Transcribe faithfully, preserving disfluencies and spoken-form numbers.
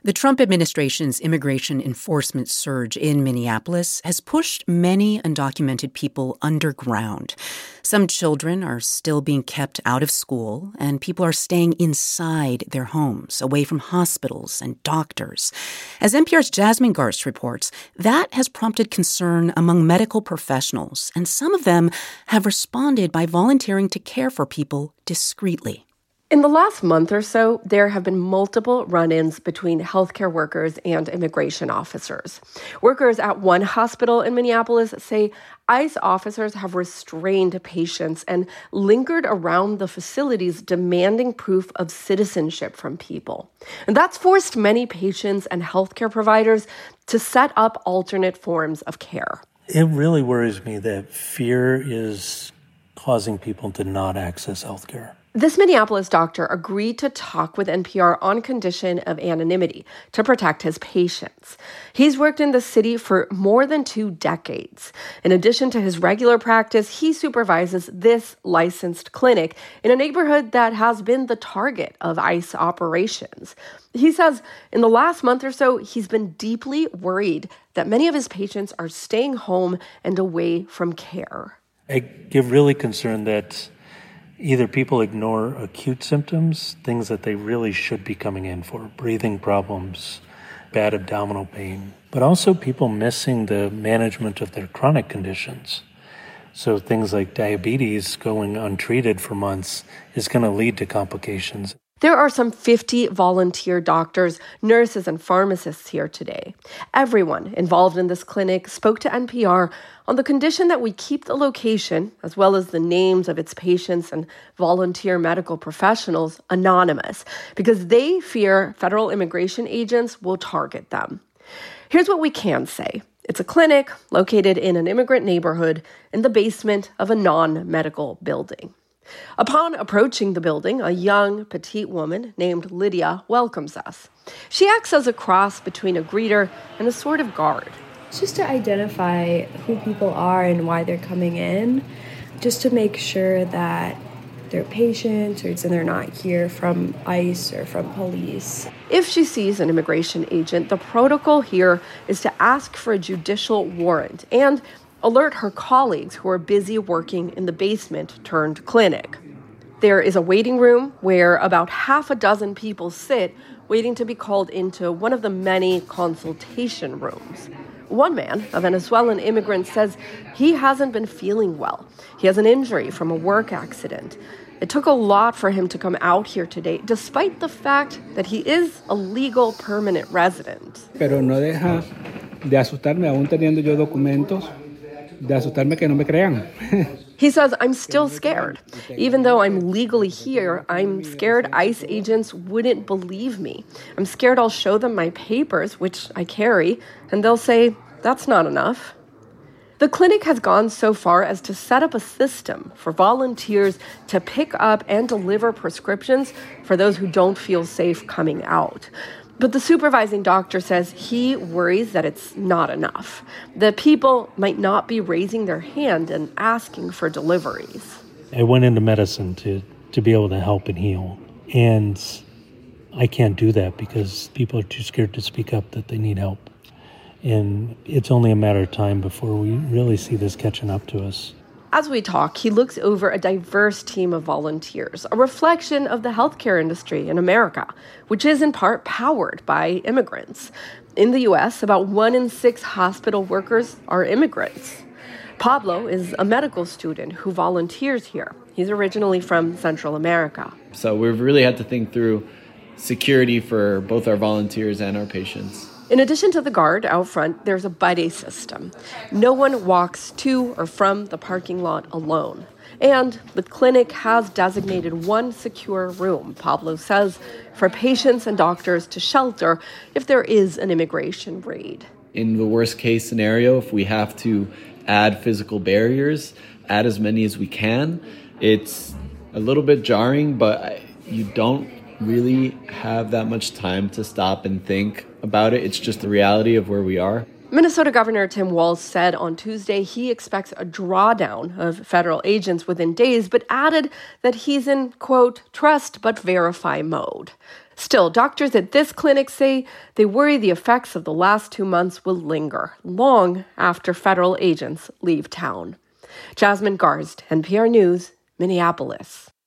The Trump administration's immigration enforcement surge in Minneapolis has pushed many undocumented people underground. Some children are still being kept out of school, and people are staying inside their homes, away from hospitals and doctors. As N P R's Jasmine Garsht reports, that has prompted concern among medical professionals, and some of them have responded by volunteering to care for people discreetly. In the last month or so, there have been multiple run-ins between healthcare workers and immigration officers. Workers at one hospital in Minneapolis say ICE officers have restrained patients and lingered around the facilities demanding proof of citizenship from people. And that's forced many patients and healthcare providers to set up alternate forms of care. It really worries me that fear is causing people to not access healthcare. This Minneapolis doctor agreed to talk with N P R on condition of anonymity to protect his patients. He's worked in the city for more than two decades. In addition to his regular practice, he supervises this licensed clinic in a neighborhood that has been the target of ICE operations. He says in the last month or so, he's been deeply worried that many of his patients are staying home and away from care. I get really concerned that either people ignore acute symptoms, things that they really should be coming in for, breathing problems, bad abdominal pain, but also people missing the management of their chronic conditions. So things like diabetes going untreated for months is going to lead to complications. There are some fifty volunteer doctors, nurses, and pharmacists here today. Everyone involved in this clinic spoke to N P R on the condition that we keep the location, as well as the names of its patients and volunteer medical professionals, anonymous, because they fear federal immigration agents will target them. Here's what we can say. It's a clinic located in an immigrant neighborhood in the basement of a non-medical building. Upon approaching the building, a young, petite woman named Lydia welcomes us. She acts as a cross between a greeter and a sort of guard. It's just to identify who people are and why they're coming in, just to make sure that they're patients or they're not here from ICE or from police. If she sees an immigration agent, the protocol here is to ask for a judicial warrant and alert her colleagues who are busy working in the basement turned clinic. There is a waiting room where about half a dozen people sit waiting to be called into one of the many consultation rooms. One man, a Venezuelan immigrant, says he hasn't been feeling well. He has an injury from a work accident. It took a lot for him to come out here today, despite the fact that he is a legal permanent resident. Pero no deja de asustarme aún teniendo yo documentos. De asustarme que no me crean. He says, I'm still scared. Even though I'm legally here, I'm scared ICE agents wouldn't believe me. I'm scared I'll show them my papers, which I carry, and they'll say, that's not enough. The clinic has gone so far as to set up a system for volunteers to pick up and deliver prescriptions for those who don't feel safe coming out. But the supervising doctor says he worries that it's not enough. The people might not be raising their hand and asking for deliveries. I went into medicine to, to be able to help and heal. And I can't do that because people are too scared to speak up that they need help. And it's only a matter of time before we really see this catching up to us. As we talk, he looks over a diverse team of volunteers, a reflection of the healthcare industry in America, which is in part powered by immigrants. In the U S, about one in six hospital workers are immigrants. Pablo is a medical student who volunteers here. He's originally from Central America. So we've really had to think through security for both our volunteers and our patients. In addition to the guard out front, there's a buddy system. No one walks to or from the parking lot alone. And the clinic has designated one secure room, Pablo says, for patients and doctors to shelter if there is an immigration raid. In the worst case scenario, if we have to add physical barriers, add as many as we can, it's a little bit jarring, but you don't really have that much time to stop and think about it. It's just the reality of where we are. Minnesota Governor Tim Walz said on Tuesday he expects a drawdown of federal agents within days, but added that he's in, quote, trust but verify mode. Still, doctors at this clinic say they worry the effects of the last two months will linger long after federal agents leave town. Jasmine Garsd, N P R News, Minneapolis.